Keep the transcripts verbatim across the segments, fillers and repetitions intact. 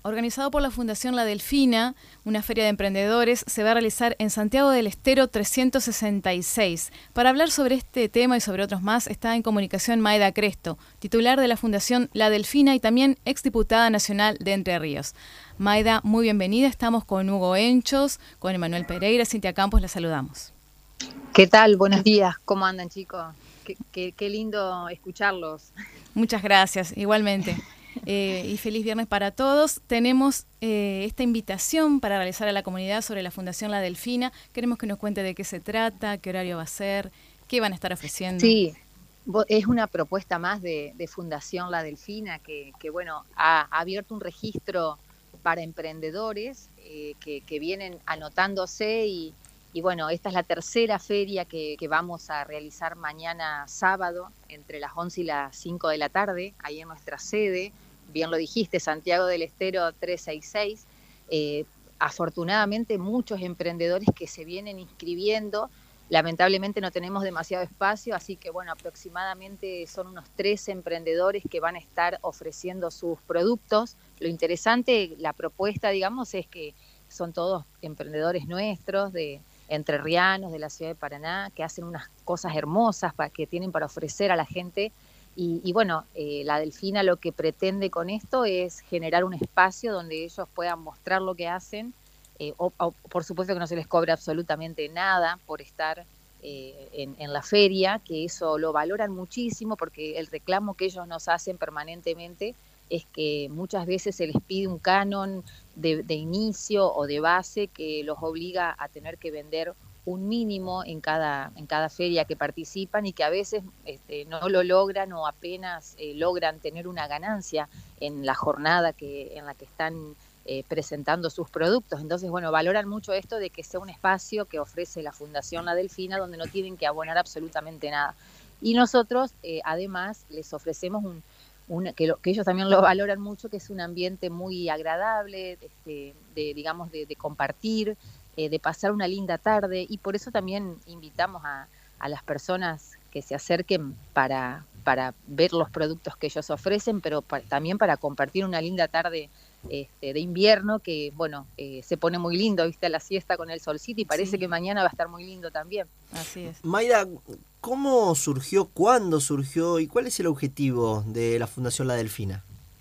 organizado por la Fundación La Delfina, una feria de emprendedores, se va a realizar en Santiago del Estero trescientos sesenta y seis. Para hablar sobre este tema y sobre otros más, está en comunicación Maida Cresto, titular de la Fundación La Delfina y también exdiputada nacional de Entre Ríos. Maida, muy bienvenida. Estamos con Hugo Enchos, con Emanuel Pereira, Cintia Campos, la saludamos. ¿Qué tal? Buenos días. ¿Cómo andan, chicos? Qué, qué, qué lindo escucharlos. Muchas gracias, igualmente. Eh, y feliz viernes para todos. Tenemos eh, esta invitación para realizar a la comunidad sobre la Fundación La Delfina. Queremos que nos cuente de qué se trata, qué horario va a ser, qué van a estar ofreciendo. Sí, es una propuesta más de, de Fundación La Delfina que, que bueno, ha, ha abierto un registro para emprendedores eh, que, que vienen anotándose y, y bueno, esta es la tercera feria que, que vamos a realizar mañana sábado entre las once y las cinco de la tarde, ahí en nuestra sede. Bien lo dijiste, Santiago del Estero trescientos sesenta y seis. Eh, afortunadamente muchos emprendedores que se vienen inscribiendo. Lamentablemente no tenemos demasiado espacio, así que bueno, aproximadamente son unos tres emprendedores que van a estar ofreciendo sus productos. Lo interesante, la propuesta, digamos, es que son todos emprendedores nuestros, de entrerrianos, de la ciudad de Paraná, que hacen unas cosas hermosas para, que tienen para ofrecer a la gente. Y, y bueno, eh, la Delfina lo que pretende con esto es generar un espacio donde ellos puedan mostrar lo que hacen. Eh, o, o, por supuesto que no se les cobra absolutamente nada por estar eh, en, en la feria, que eso lo valoran muchísimo porque el reclamo que ellos nos hacen permanentemente es que muchas veces se les pide un canon de, de inicio o de base que los obliga a tener que vender un mínimo en cada, en cada feria que participan y que a veces este, no lo logran o apenas eh, logran tener una ganancia en la jornada que, en la que están Eh, presentando sus productos. Entonces, bueno, valoran mucho esto de que sea un espacio que ofrece la Fundación La Delfina donde no tienen que abonar absolutamente nada. Y nosotros, eh, además, les ofrecemos un, un que, lo, que ellos también lo valoran mucho, que es un ambiente muy agradable, este, de, digamos, de, de compartir, eh, de pasar una linda tarde, y por eso también invitamos a, a las personas que se acerquen para, para ver los productos que ellos ofrecen, pero para, también para compartir una linda tarde Este, de invierno, que bueno, eh, se pone muy lindo, viste, la siesta con el solcito, y parece Sí. que mañana va a estar muy lindo también. Así es. Mayra, ¿cómo surgió, cuándo surgió y cuál es el objetivo de la Fundación La Delfina?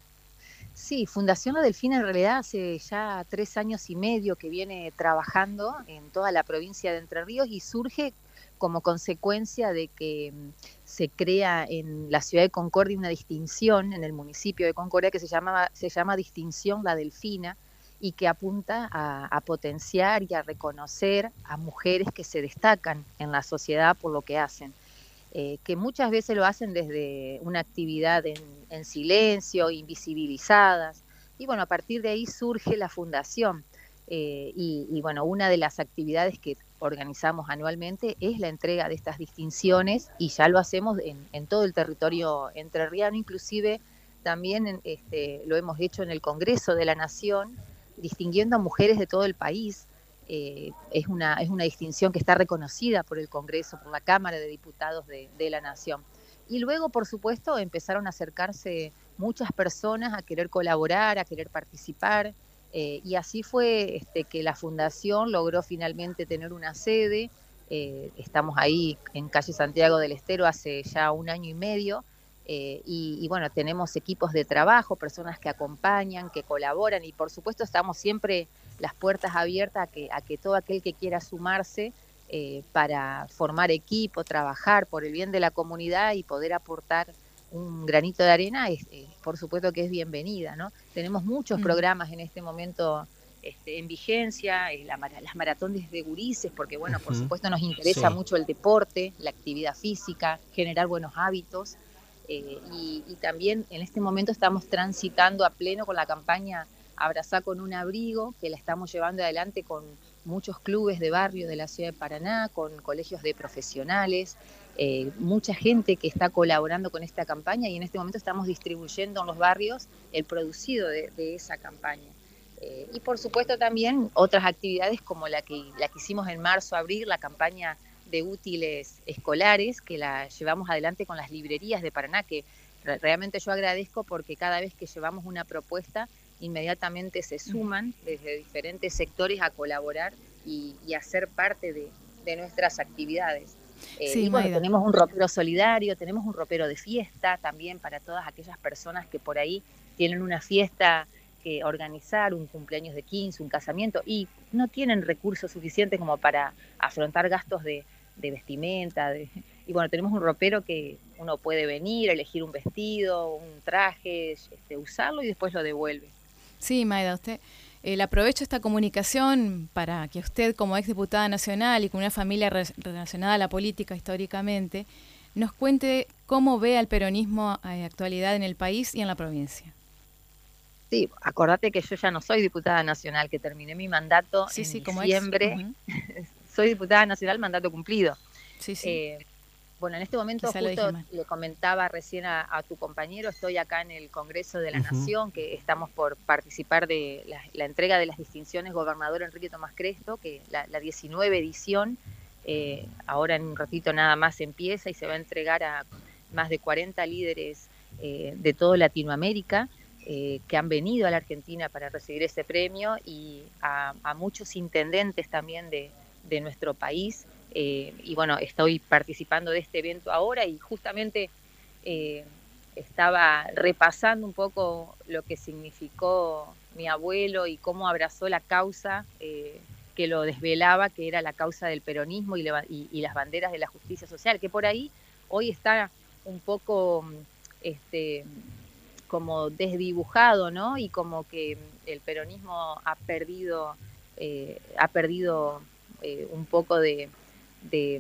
Sí, Fundación La Delfina en realidad hace ya tres años y medio que viene trabajando en toda la provincia de Entre Ríos y surge como consecuencia de que se crea en la ciudad de Concordia una distinción en el municipio de Concordia que se llama, se llama Distinción La Delfina y que apunta a, a potenciar y a reconocer a mujeres que se destacan en la sociedad por lo que hacen. Eh, que muchas veces lo hacen desde una actividad en, en silencio, invisibilizadas. Y bueno, a partir de ahí surge la fundación. Eh, y, y bueno, una de las actividades que organizamos anualmente es la entrega de estas distinciones y ya lo hacemos en, en todo el territorio entrerriano, inclusive también en, este, lo hemos hecho en el Congreso de la Nación, distinguiendo a mujeres de todo el país. Eh, es, una, es una distinción que está reconocida por el Congreso, por la Cámara de Diputados de, de la Nación. Y luego, por supuesto, empezaron a acercarse muchas personas a querer colaborar, a querer participar, eh, y así fue este, que la Fundación logró finalmente tener una sede. Eh, estamos ahí en calle Santiago del Estero hace ya un año y medio, eh, y, y bueno, tenemos equipos de trabajo, personas que acompañan, que colaboran, y por supuesto estamos siempre las puertas abiertas a que, a que todo aquel que quiera sumarse eh, para formar equipo, trabajar por el bien de la comunidad y poder aportar un granito de arena, es, eh, por supuesto que es bienvenida, ¿no? Tenemos muchos mm. programas en este momento este, en vigencia, eh, la, las maratones de gurises, porque bueno, uh-huh. por supuesto nos interesa sí. mucho el deporte, la actividad física, generar buenos hábitos, eh, y, y también en este momento estamos transitando a pleno con la campaña Abrazá con un abrigo, que la estamos llevando adelante con muchos clubes de barrio de la ciudad de Paraná, con colegios de profesionales, eh, mucha gente que está colaborando con esta campaña, y en este momento estamos distribuyendo en los barrios el producido de, de esa campaña. Eh, y por supuesto también otras actividades como la que, la que hicimos en marzo, abril, la campaña de útiles escolares, que la llevamos adelante con las librerías de Paraná, que realmente yo agradezco porque cada vez que llevamos una propuesta inmediatamente se suman desde diferentes sectores a colaborar y, y a ser parte de, de nuestras actividades. Eh, sí, y bueno, Maida. tenemos un ropero solidario, tenemos un ropero de fiesta también para todas aquellas personas que por ahí tienen una fiesta que organizar, un cumpleaños de quince, un casamiento, y no tienen recursos suficientes como para afrontar gastos de, de vestimenta. De, y bueno, tenemos un ropero que uno puede venir, elegir un vestido, un traje, este, usarlo y después lo devuelve. Sí, Maida, usted... Eh, le aprovecho esta comunicación para que usted, como exdiputada nacional y con una familia re relacionada a la política históricamente, nos cuente cómo ve al peronismo en actualidad en el país y en la provincia. Sí, acordate que yo ya no soy diputada nacional, que terminé mi mandato sí, en sí, diciembre. Como ex, uh-huh. Soy diputada nacional, mandato cumplido. Sí, sí. Eh, Bueno, en este momento Quizá justo le comentaba recién a, a tu compañero, estoy acá en el Congreso de la uh-huh. Nación, que estamos por participar de la, la entrega de las distinciones Gobernador Enrique Tomás Cresto, que la, la diecinueve edición, eh, ahora en un ratito nada más empieza y se va a entregar a más de cuarenta líderes eh, de toda Latinoamérica eh, que han venido a la Argentina para recibir ese premio y a, a muchos intendentes también de, de nuestro país. Eh, y bueno, estoy participando de este evento ahora y justamente eh, estaba repasando un poco lo que significó mi abuelo y cómo abrazó la causa eh, que lo desvelaba, que era la causa del peronismo y, le, y, y las banderas de la justicia social, que por ahí hoy está un poco este, como desdibujado, ¿no? Y como que el peronismo ha perdido, eh, ha perdido eh, un poco de... de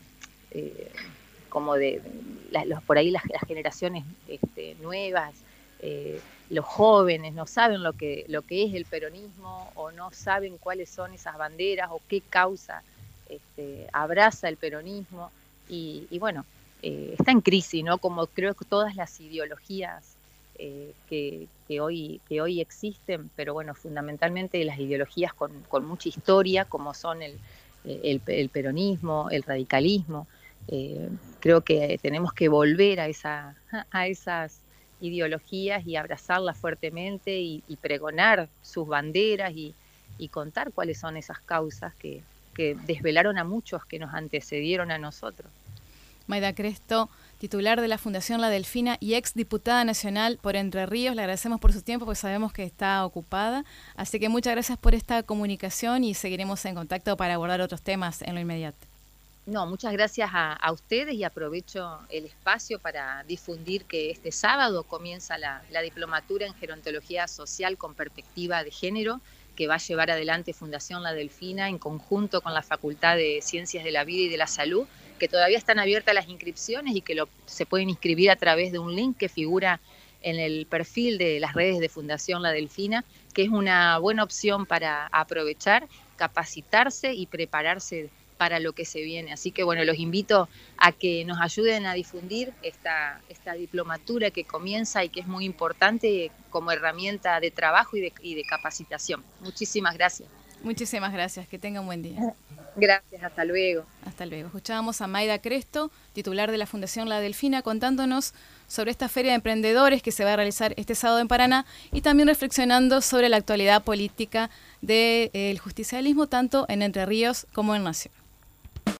eh, como de la, los, por ahí las, las generaciones este, nuevas, eh, los jóvenes no saben lo que, lo que es el peronismo o no saben cuáles son esas banderas o qué causa este, abraza el peronismo y, y bueno, eh, está en crisis, ¿no? Como creo que todas las ideologías eh, que, que, hoy, que hoy existen, pero bueno, fundamentalmente las ideologías con, con mucha historia, como son el El, el peronismo, el radicalismo. Eh, creo que tenemos que volver a, esa, a esas ideologías y abrazarlas fuertemente y, y pregonar sus banderas y, y contar cuáles son esas causas que, que desvelaron a muchos que nos antecedieron a nosotros. Maida Cresto, titular de la Fundación La Delfina y ex diputada nacional por Entre Ríos. Le agradecemos por su tiempo, porque sabemos que está ocupada. Así que muchas gracias por esta comunicación y seguiremos en contacto para abordar otros temas en lo inmediato. No, muchas gracias a, a ustedes y aprovecho el espacio para difundir que este sábado comienza la, la diplomatura en gerontología social con perspectiva de género que va a llevar adelante Fundación La Delfina en conjunto con la Facultad de Ciencias de la Vida y de la Salud, que todavía están abiertas las inscripciones y que lo, se pueden inscribir a través de un link que figura en el perfil de las redes de Fundación La Delfina, que es una buena opción para aprovechar, capacitarse y prepararse para lo que se viene. Así que bueno, los invito a que nos ayuden a difundir esta, esta diplomatura que comienza y que es muy importante como herramienta de trabajo y de, y de capacitación. Muchísimas gracias. Muchísimas gracias, que tenga un buen día. Gracias, hasta luego. Hasta luego. Escuchábamos a Maida Cresto, titular de la Fundación La Delfina, contándonos sobre esta feria de emprendedores que se va a realizar este sábado en Paraná y también reflexionando sobre la actualidad política del justicialismo tanto en Entre Ríos como en Nación.